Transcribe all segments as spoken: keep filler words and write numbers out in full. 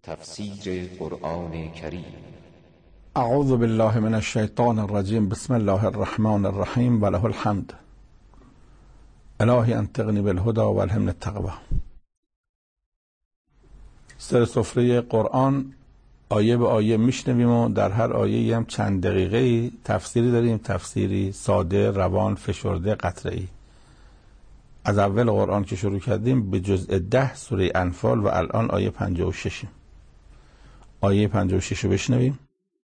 تفسیر قرآن کریم. اعوذ بالله من الشیطان الرجیم. بسم الله الرحمن الرحیم و له الحمد. الهی انطقنی بالهدى و الهمنی التقوی. سر سفره قرآن آیه به آیه میشنویم و در هر آیه هم چند دقیقه تفسیری داریم، تفسیری ساده، روان، فشرده، قطعی. از اول قرآن که شروع کردیم به جزء ده سوره انفال و الان آیه پنجاه و شش. آیه پنجاه و شش رو بشنویم.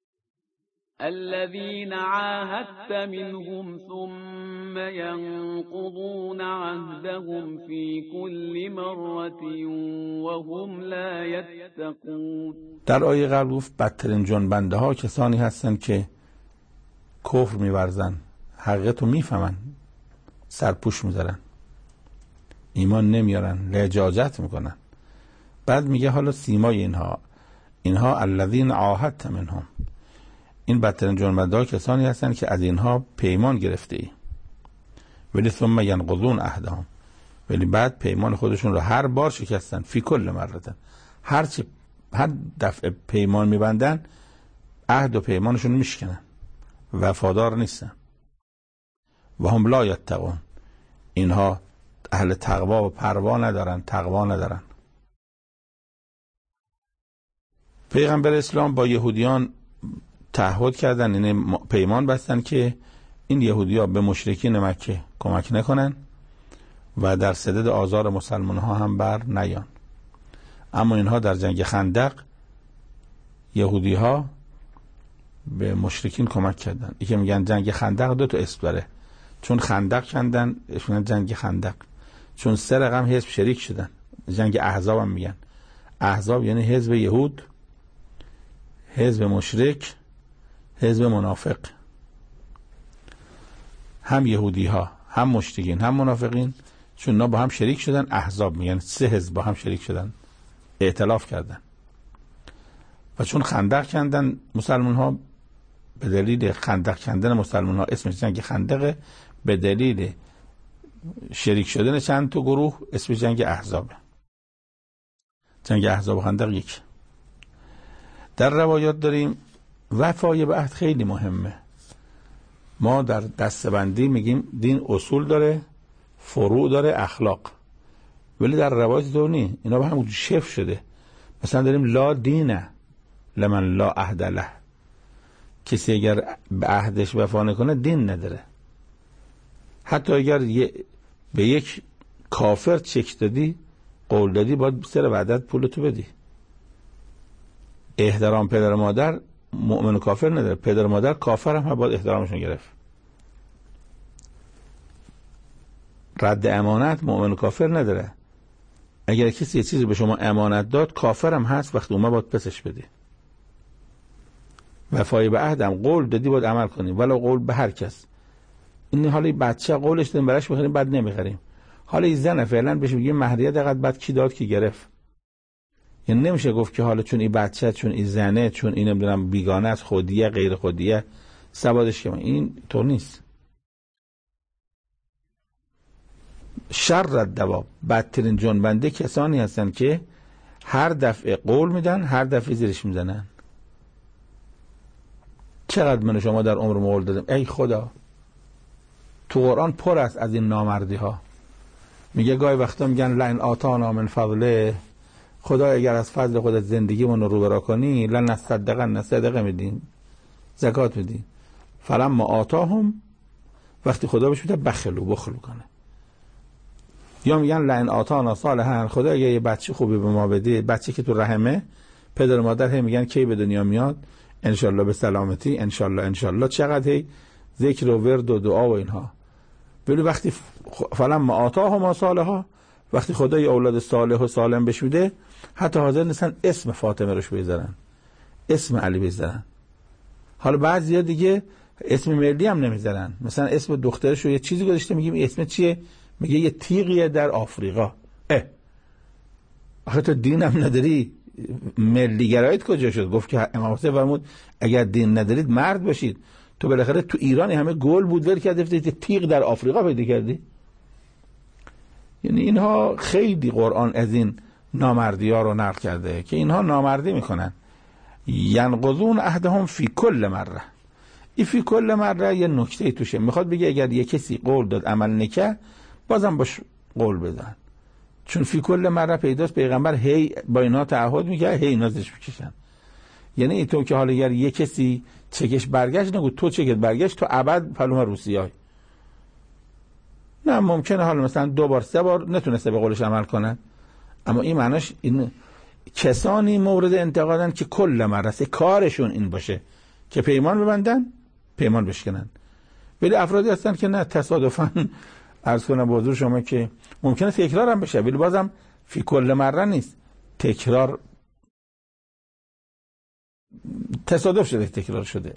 الذين عاهدت منهم ثم ينقضون عهدهم في كل مرة وهم لا يتقون. در آیه قبل گفت بدترین جنبنده ها کسانی هستند که کفر می‌ورزن، حقیقت رو میفهمن، سرپوش میذارن، ایمان نمیارن، لجاجت میکنن. بعد میگه حالا سیمای اینها اینها الذین عاهدت منهم، این بدترین جنبنده ها کسانی هستند که از اینها پیمان گرفته ای. ولی ثم ینقضون عهدهم، ولی بعد پیمان خودشون رو هر بار شکستن. فی کل مرة، هر چی هر دفعه پیمان میبندن عهد و پیمانشون میشکنن، وفادار نیستن. و هم لا یتقون، اینها اهل تقوا و پروا ندارن، تقوا ندارن. پیغمبر اسلام با یهودیان تعهد کردن، یعنی پیمان بستن که این یهودی‌ها به مشرکین مکه کمک نکنن و در صدد آزار مسلمان ها هم بر نیان. اما اینها در جنگ خندق یهودی ها به مشرکین کمک کردن. یکی میگن جنگ خندق دو تا اسم داره، چون خندق کندن میگن جنگ خندق، چون سه رقم حزب شریک شدن. جنگ احزاب هم میگن. احزاب یعنی حزب یهود، حزب مشرک، حزب منافق. هم یهودی ها هم مشرکین هم منافقین، چون اینا با هم شریک شدن احزاب میگن. سه حزب با هم شریک شدن، ائتلاف کردن. و چون خندق کندن مسلمان ها، به دلیل خندق کندن مسلمان ها اسمش جنگ خندقه، به دلیل شریک شدن چند تا گروه اسم جنگ احزابه. جنگ احزاب و خندق یک. در روایات داریم وفای به عهد خیلی مهمه. ما در دستبندی میگیم دین اصول داره، فروع داره، اخلاق. ولی در روایات دو نی، اینا به هم شف شده. مثلا داریم لا دینه لمن لا عهد له، کسی اگر به عهدش وفا نکنه دین نداره. حتی اگر به یک کافر چک دادی، قول دادی، باید سر وعدت پولتو بدی. احترام پدر مادر مؤمن و کافر نداره، پدر مادر کافر هم باید احترامشون گرفت. رد امانت مؤمن و کافر نداره. اگر کسی یه چیزی به شما امانت داد، کافر هم هست، وقتی اومد باید پسش بدی. وفای به عهدم، قول دادی باید عمل کنی، ولو قول به هر کس. این حالا بچه قولش دادیم براش بخریم، بعد نمیخریم. حالا این زنه فعلا بهش میگیم مهریه دقیقاً بعد کی داد کی گرفت. یعنی نمیشه گفت که حالا چون این بچه، چون این زنه، چون این نمیدونم بیگانه است، خودیه غیر خودیه، سوادش که این طور نیست. شر الدواب، بدترین جنبنده کسانی هستن که هر دفعه قول میدن، هر دفعه زیرش میزنن. چقدر من شما در عمر قول دادم، ای خدا. تو قرآن پر است از این نامردی ها. میگه گاهی وقتا میگن لئن آتانا من فضله، خدا اگر از فضل خودت زندگیمون رو برا کنی، لنصدقن، صدقه میدیم، زکات میدیم. فلما آتاهم، وقتی خدا بهش میده بخلو، بخل کنه. یا میگن لئن آتانا صالحا، خدا اگر یه بچه خوبی به ما بده، بچه که تو رحمه، پدر مادر هی میگن کی به دنیا میاد، انشالله به سلامتی، انشالله انشالله، چقدر هی ذکر و ورد و دعا و اینها. ولی وقتی فلما آتاهم صالحا، وقتی خدا یه اولاد صالح و سالم بهش میده، حتی حاضر نیستن اسم فاطمه روش بذارن، اسم علی بذارن. حالا بعضیا دیگه اسم ملی هم نمیذارن، مثلا اسم دخترش رو یه چیزی گذاشته، میگیم اسم چیه، میگه یه تیغیه در آفریقا. اه آخه تو دین هم نداری، ملی گرایت کجا شد؟ گفت که امام حسین فرمود اگر دین ندارید مرد باشید. تو بالاخره تو ایران همه گل بود، ول کردی تیغ در آفریقا پیدا کردی. یعنی اینها خیلی قرآن از این نامردی ها رو نقل کرده که اینها نامردی میکنن. ینقضون عهدهم فی کل مره. این فی کل مره یه نکته توشه، میخواد بگه اگر یه کسی قول داد عمل نکه بازم باش قول بزن، چون فی کل مره پیداست پیغمبر هی با اینا تعهد میگه هی نازش میکشن. یعنی این تو که حالا اگر یه کسی چکش برگشت نگو تو چکت برگشت تو ابد پلوم روسیای. نه ممکنه حالا مثلا دو بار سه بار نتونسته به قولش عمل کنن، اما این معناش این کسانی مورد انتقادن که کل مرسه کارشون این باشه که پیمان ببندن پیمان بشکنن. ولی افرادی هستن که نه تصادفاً عرض کنم به حضور شما که ممکنه تکرار هم بشه ولی بازم فی کل مره نیست، تکرار تصادف شده تکرار شده.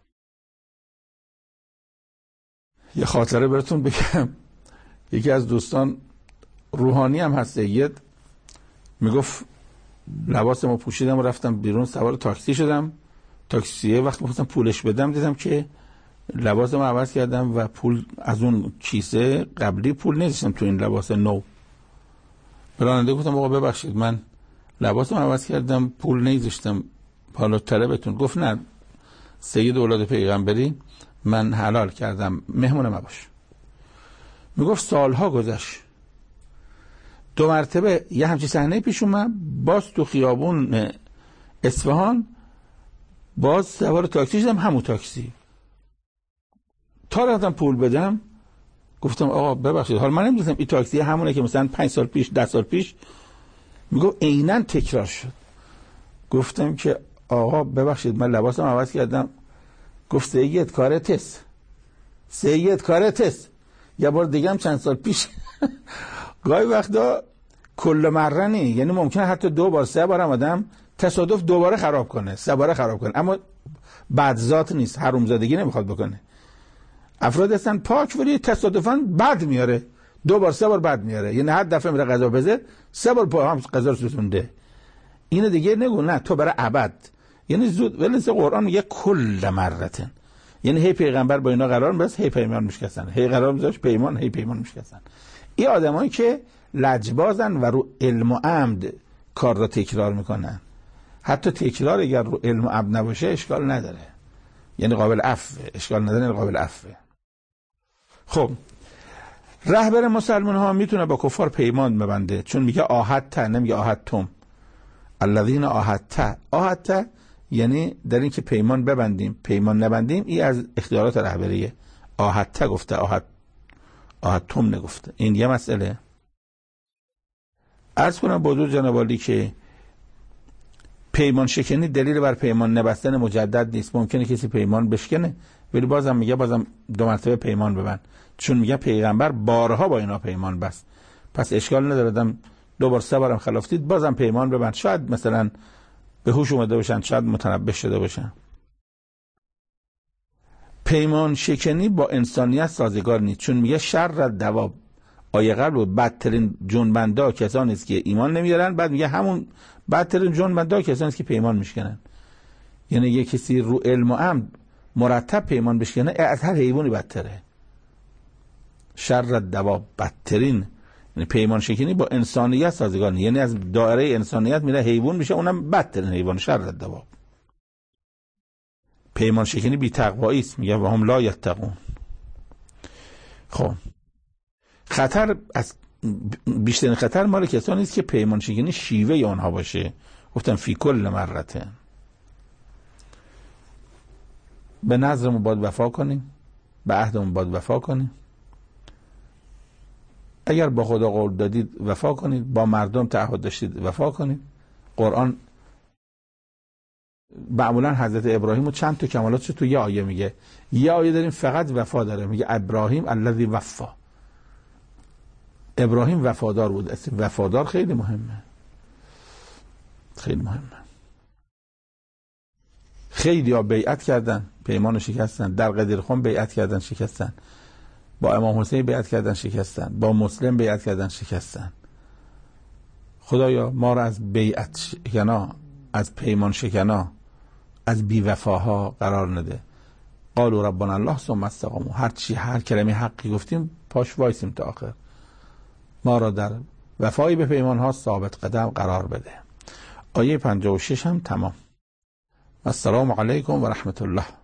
یه خاطره براتون بگم، یکی از دوستان روحانی هم هست سید میگفت لباس ما پوشیدم و رفتم بیرون سوار تاکسی شدم، تاکسیه وقتی می‌خواستم پولش بدم دیدم که لباس ما عوض کردم و پول از اون کیسه قبلی پول نذاشتم تو این لباس نو. راننده گفتم آقا ببخشید من لباس ما عوض کردم پول نذاشتم حالا طلبتون. گفت نه سید اولاد پیغمبری من حلال کردم مهمون ما باش. میگفت سالها گذشت دو مرتبه یه همچین صحنه پیش اومد، باز تو خیابون اصفهان باز سوار تاکسی شدم همون تاکسی تا رفتم پول بدم گفتم آقا ببخشید حالا من نمی‌دونم این تاکسی همونه که مثلا پنج سال پیش ده سال پیش. میگفت عیناً تکرار شد. گفتم که آقا ببخشید من لباسم عوض کردم. گفت سید کارتست سید کارتست. یه بار دیگه هم چند سال پیش گاهی وقتا کل مره نی، یعنی ممکنه حتی دو بار سه بار هم آدم تصادف دوباره خراب کنه سه باره خراب کنه، اما بدذات نیست، حرومزادگی نمیخواد بکنه. افراد هستن پاک ولی تصادفاً بد میاره، دو بار سه بار بد میاره، یعنی هر دفعه میره غذا بزه سه بار پا هم غذا رو سوزونده. اینو دیگه نگو نه تو برای ابد. یعنی زود ولی قرآن میگه کل مرتن، یعنی هی پیغمبر با اینا قرار می‌بست هی پیمان میشکستن، هی قرار می‌ذاشت پیمان هی پیمان میشکستن. این آدمایی که لجبازن و رو علم و عمد کار را تکرار میکنن، حتی تکرار اگر رو علم و عمد نباشه اشکال نداره، یعنی قابل عفو، اشکال نداره یعنی قابل عفو. خب رهبر مسلمان ها میتونه با کفار پیمان ببنده، چون میگه آهدت نمیگه آهدتم. الذین آهدت آهدت یعنی در این که پیمان ببندیم پیمان نبندیم، این از اختیارات رهبریه. آهدت گفته آهد آهدتم نگفته. این یه مسئله. عرض کنم با حضور جناب عالی که پیمان شکنی دلیل بر پیمان نبستن مجدد نیست. ممکنه کسی پیمان بشکنه ولی بازم میگه بازم دو مرتبه پیمان ببند، چون میگه پیغمبر بارها با اینا پیمان بست، پس اشکال نداره دم دو بار سه بارم خلاف دید بازم پیمان ببند. شاید مثلا به هوش اومده باشن، شاید متنبه شده باشن. پیمان شکنی با انسانیت سازگار نیست، چون میگه شر دواب. آیه قبل بود بدترین جنبندا کسانی است که ایمان نمیارن، بعد میگه همون بدترین جنبندا کسانی است که پیمان میشکنن. یعنی یه کسی رو علم و عمد مرتب پیمان بشکنه از هر حیوانی بدتره. شر دواب بدترین، یعنی پیمان شکنی با انسانیت سازگار نیست، یعنی از دایره انسانیت میره حیوان میشه، اونم بدترین حیوان. شر دواب. پیمان شکنی بی تقوایی است، میگه و هم لا یتقون. خب خطر از بیشترین خطر مال کسانی است که پیمان شکنی شیوه آنها باشه. گفتم فی کل مرته. به نظرمون باید وفا کنیم، به عهدمون باید وفا کنیم. اگر با خدا قول دادید وفا کنید، با مردم تعهد داشتید وفا کنید. قرآن معمولا حضرت ابراهیم و چند تا کمالاتش تو یه آیه میگه. یه آیه داریم فقط وفا داره، میگه ابراهیم الذی وفا. ابراهیم وفادار بود. وفادار خیلی مهمه، خیلی مهمه. خیلی ها بیعت کردن پیمان شکستن، در قدیر خم بیعت کردن شکستن، با امام حسین بیعت کردن شکستن، با مسلم بیعت کردن شکستن. خدایا ما را از بیعت شکنا، از پیمان شکنا، از بیوفاها قرار نده. قالوا ربنا الله ثم استقاموا. هر چی هر کلمه حقی گفتیم پاش وایسیم تا آخر. ما را در وفایی به پیمان ها ثابت قدم قرار بده. آیه پنجاه و شش هم تمام. السلام علیکم و رحمت الله.